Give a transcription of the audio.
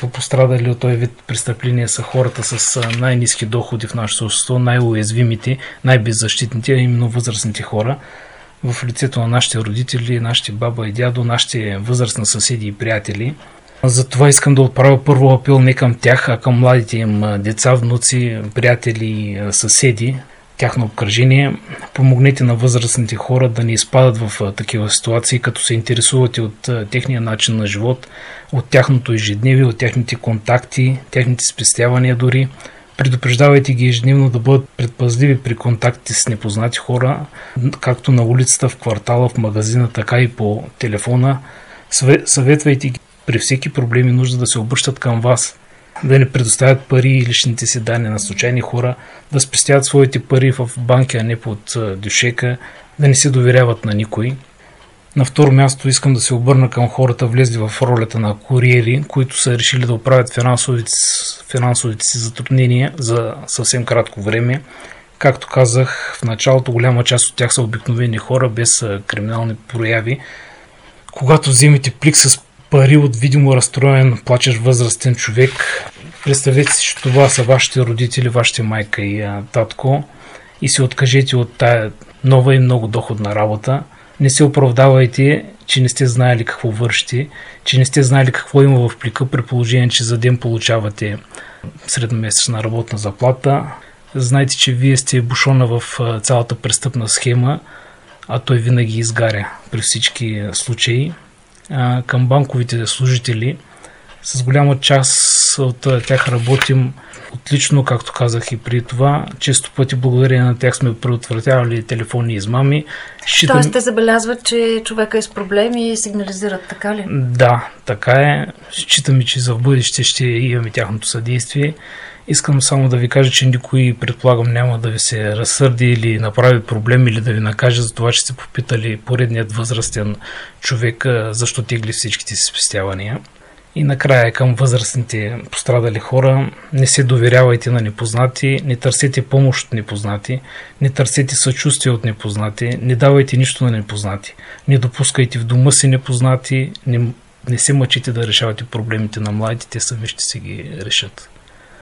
Пострадали от този вид престъпления са хората с най-ниски доходи в нашето общество, най-уязвимите, най-беззащитните, а именно възрастните хора, в лицето на нашите родители, нашите баба и дядо, нашите възрастни съседи и приятели. Затова искам да отправя първо апел не към тях, а към младите им деца, внуци, приятели, съседи, тяхно обкръжение. Помогнете на възрастните хора да не изпадат в такива ситуации, като се интересувате от техния начин на живот, от тяхното ежедневие, от техните контакти, техните спестявания дори. Предупреждавайте ги ежедневно да бъдат предпазливи при контактите с непознати хора, както на улицата, в квартала, в магазина, така и по телефона. Съветвайте ги при всеки проблем и нужда да се обръщат към вас, да не предоставят пари и личните си данни на случайни хора, да спестяват своите пари в банки, а не под дюшека, да не се доверяват на никой. На второ място искам да се обърна към хората, влезли в ролята на куриери, които са решили да оправят финансовите си затруднения за съвсем кратко време. Както казах в началото, голяма част от тях са обикновени хора без криминални прояви. Когато вземете плик с пари от видимо разстроен, плачещ възрастен човек, представете си, че това са вашите родители, вашите майка и татко, и се откажете от тая нова и много доходна работа. Не се оправдавайте, че не сте знаели какво вършите, че не сте знаели какво има в плика, при положение, че за ден получавате средномесечна работна заплата. Знайте, че вие сте бушона в цялата престъпна схема, а той винаги изгаря при всички случаи. Към банковите служители, с голяма част от тях работим отлично, както казах и при това. Често пъти благодарение на тях сме предотвратявали телефонни измами. Тоест те забелязват, че човека е с проблеми и сигнализират, така ли? Да, така е. Считаме, че за в бъдеще ще имаме тяхното съдействие. Искам само да ви кажа, че никой, предполагам, няма да ви се разсърди или направи проблем или да ви накаже за това, че сте попитали поредният възрастен човек защо тегли всичките си спестявания. И накрая към възрастните пострадали хора: не се доверявайте на непознати, не търсете помощ от непознати, не търсете съчувствие от непознати, не давайте нищо на непознати, не допускайте в дома си непознати, не се мъчите да решавате проблемите на младите, те сами ще си ги решат.